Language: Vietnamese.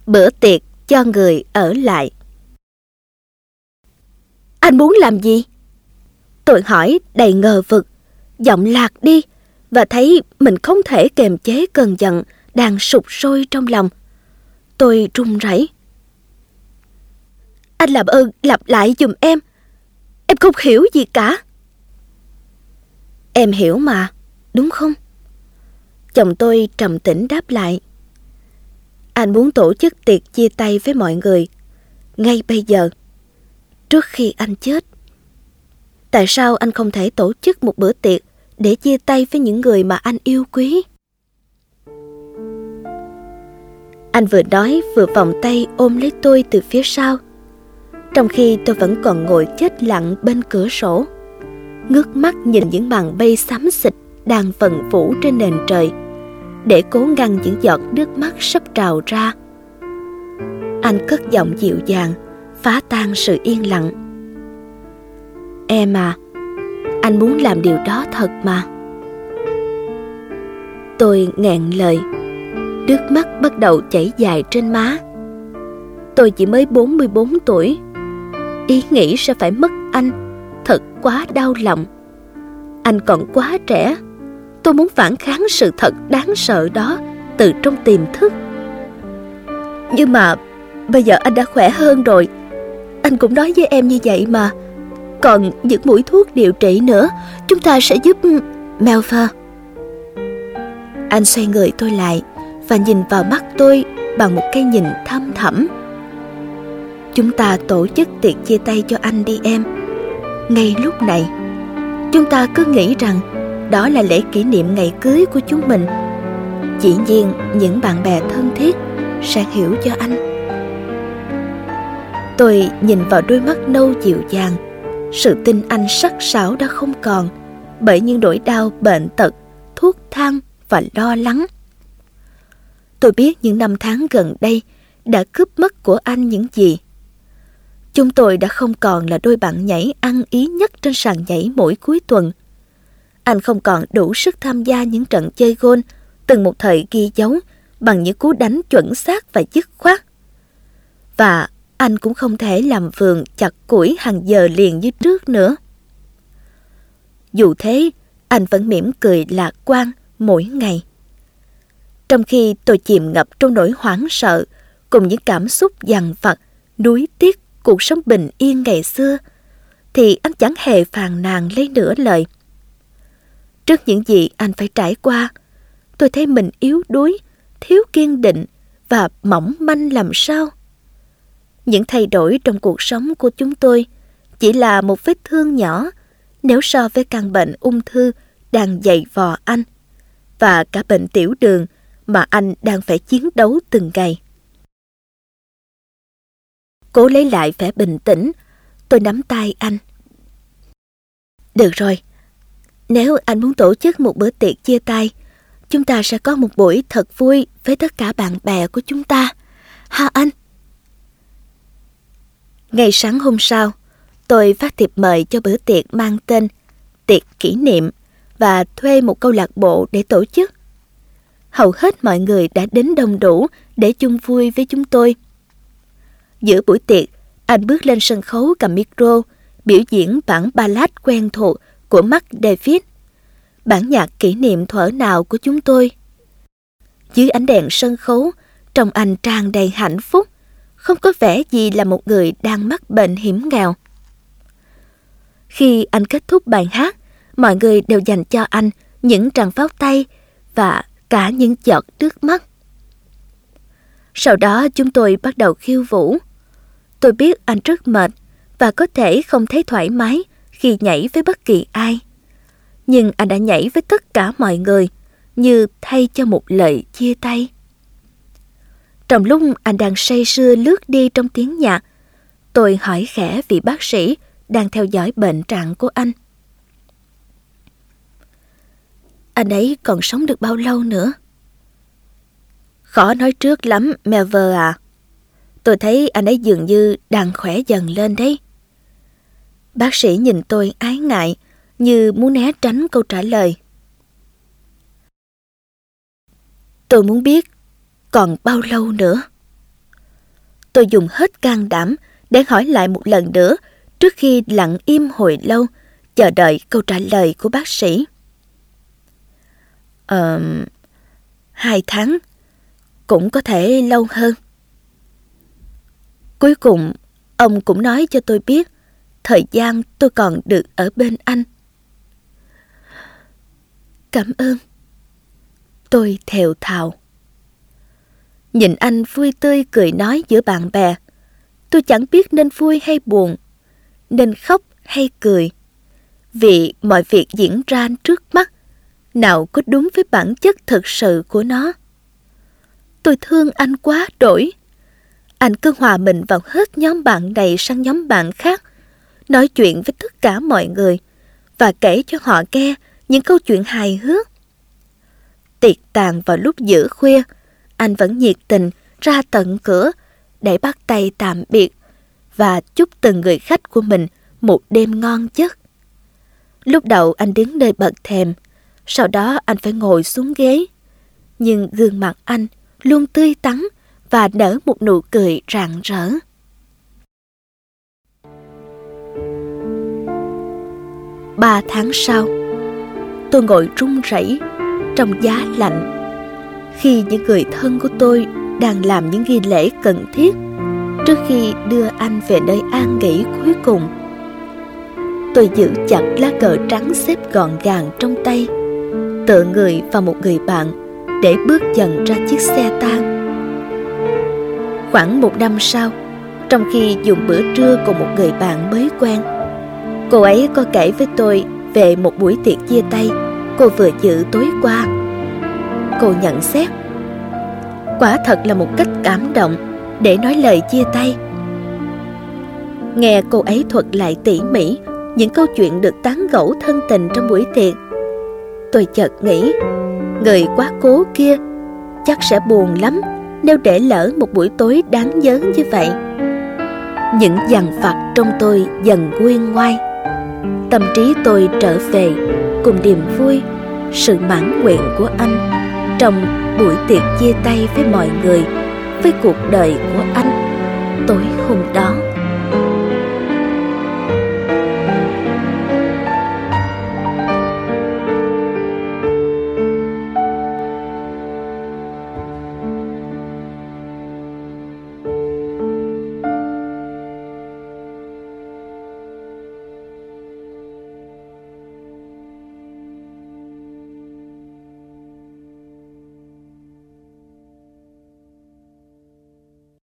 Bữa tiệc cho người ở lại. Anh muốn làm gì? Tôi hỏi đầy ngờ vực, giọng lạc đi và thấy mình không thể kềm chế cơn giận đang sục sôi trong lòng. Tôi run rẩy. Anh làm ơn lặp lại giùm em. Em không hiểu gì cả. Em hiểu mà, đúng không? Chồng tôi trầm tĩnh đáp lại. Anh muốn tổ chức tiệc chia tay với mọi người ngay bây giờ, trước khi anh chết. Tại sao anh không thể tổ chức một bữa tiệc để chia tay với những người mà anh yêu quý? Anh vừa nói vừa vòng tay ôm lấy tôi từ phía sau, trong khi tôi vẫn còn ngồi chết lặng bên cửa sổ, ngước mắt nhìn những màn mây xám xịt đang vần vũ trên nền trời, để cố ngăn những giọt nước mắt sắp trào ra. Anh cất giọng dịu dàng, phá tan sự yên lặng. Em à, anh muốn làm điều đó thật mà. Tôi nghẹn lời, nước mắt bắt đầu chảy dài trên má. Tôi chỉ mới 44 tuổi. Ý nghĩ sẽ phải mất anh thật quá đau lòng. Anh còn quá trẻ. Tôi muốn phản kháng sự thật đáng sợ đó từ trong tiềm thức. Nhưng mà bây giờ anh đã khỏe hơn rồi. Anh cũng nói với em như vậy mà. Còn những mũi thuốc điều trị nữa, chúng ta sẽ giúp... Melfa. Anh xoay người tôi lại và nhìn vào mắt tôi bằng một cái nhìn thâm thẳm. Chúng ta tổ chức tiệc chia tay cho anh đi em. Ngay lúc này, chúng ta cứ nghĩ rằng đó là lễ kỷ niệm ngày cưới của chúng mình. Dĩ nhiên những bạn bè thân thiết sẽ hiểu cho anh. Tôi nhìn vào đôi mắt nâu dịu dàng. Sự tin anh sắc sảo đã không còn bởi những nỗi đau bệnh tật, thuốc thang và lo lắng. Tôi biết những năm tháng gần đây đã cướp mất của anh những gì. Chúng tôi đã không còn là đôi bạn nhảy ăn ý nhất trên sàn nhảy mỗi cuối tuần. Anh không còn đủ sức tham gia những trận chơi golf từng một thời ghi dấu bằng những cú đánh chuẩn xác và dứt khoát. Và anh cũng không thể làm vườn chặt củi hàng giờ liền như trước nữa. Dù thế, anh vẫn mỉm cười lạc quan mỗi ngày. Trong khi tôi chìm ngập trong nỗi hoảng sợ cùng những cảm xúc dằn vặt, nuối tiếc cuộc sống bình yên ngày xưa, thì anh chẳng hề phàn nàn lấy nửa lời. Trước những gì anh phải trải qua, tôi thấy mình yếu đuối, thiếu kiên định và mỏng manh làm sao. Những thay đổi trong cuộc sống của chúng tôi chỉ là một vết thương nhỏ nếu so với căn bệnh ung thư đang dày vò anh và cả bệnh tiểu đường mà anh đang phải chiến đấu từng ngày. Cố lấy lại vẻ bình tĩnh, tôi nắm tay anh. Được rồi, nếu anh muốn tổ chức một bữa tiệc chia tay, chúng ta sẽ có một buổi thật vui với tất cả bạn bè của chúng ta. Ha anh? Ngày sáng hôm sau, tôi phát thiệp mời cho bữa tiệc mang tên tiệc kỷ niệm và thuê một câu lạc bộ để tổ chức. Hầu hết mọi người đã đến đông đủ để chung vui với chúng tôi. Giữa buổi tiệc, anh bước lên sân khấu cầm micro, biểu diễn bản ballad quen thuộc của Mark David, bản nhạc kỷ niệm thuở nào của chúng tôi. Dưới ánh đèn sân khấu, trông anh tràn đầy hạnh phúc, không có vẻ gì là một người đang mắc bệnh hiểm nghèo. Khi anh kết thúc bài hát, mọi người đều dành cho anh những tràng pháo tay và cả những giọt nước mắt. Sau đó chúng tôi bắt đầu khiêu vũ. Tôi biết anh rất mệt và có thể không thấy thoải mái khi nhảy với bất kỳ ai. Nhưng anh đã nhảy với tất cả mọi người như thay cho một lời chia tay. Trong lúc anh đang say sưa lướt đi trong tiếng nhạc, tôi hỏi khẽ vị bác sĩ đang theo dõi bệnh trạng của anh. Anh ấy còn sống được bao lâu nữa? Khó nói trước lắm, Melver à. Tôi thấy anh ấy dường như đang khỏe dần lên đấy. Bác sĩ nhìn tôi ái ngại, như muốn né tránh câu trả lời. Tôi muốn biết còn bao lâu nữa. Tôi dùng hết can đảm để hỏi lại một lần nữa trước khi lặng im hồi lâu, chờ đợi câu trả lời của bác sĩ. 2 tháng, cũng có thể lâu hơn. Cuối cùng, ông cũng nói cho tôi biết thời gian tôi còn được ở bên anh. Cảm ơn. Tôi thều thào. Nhìn anh vui tươi cười nói giữa bạn bè, tôi chẳng biết nên vui hay buồn, nên khóc hay cười. Vì mọi việc diễn ra trước mắt, nào có đúng với bản chất thực sự của nó. Tôi thương anh quá đỗi. Anh cứ hòa mình vào hết nhóm bạn này sang nhóm bạn khác, nói chuyện với tất cả mọi người và kể cho họ nghe những câu chuyện hài hước. Tiệc tàn vào lúc giữa khuya, anh vẫn nhiệt tình ra tận cửa để bắt tay tạm biệt và chúc từng người khách của mình một đêm ngon giấc. Lúc đầu anh đứng nơi bậc thềm, sau đó anh phải ngồi xuống ghế. Nhưng gương mặt anh luôn tươi tắn và nở một nụ cười rạng rỡ. Ba tháng sau, tôi ngồi run rẩy trong giá lạnh khi những người thân của tôi đang làm những nghi lễ cần thiết trước khi đưa anh về nơi an nghỉ cuối cùng. Tôi giữ chặt lá cờ trắng xếp gọn gàng trong tay, tựa người vào một người bạn để bước dần ra chiếc xe tang. Khoảng 1 năm sau, trong khi dùng bữa trưa cùng một người bạn mới quen, cô ấy có kể với tôi về một buổi tiệc chia tay cô vừa dự tối qua. Cô nhận xét, quả thật là một cách cảm động để nói lời chia tay. Nghe cô ấy thuật lại tỉ mỉ những câu chuyện được tán gẫu thân tình trong buổi tiệc, tôi chợt nghĩ, người quá cố kia chắc sẽ buồn lắm nếu để lỡ một buổi tối đáng nhớ như vậy. Những dằn vặt trong tôi dần nguôi ngoai. Tâm trí tôi trở về cùng niềm vui, sự mãn nguyện của anh trong buổi tiệc chia tay với mọi người, với cuộc đời của anh tối hôm đó.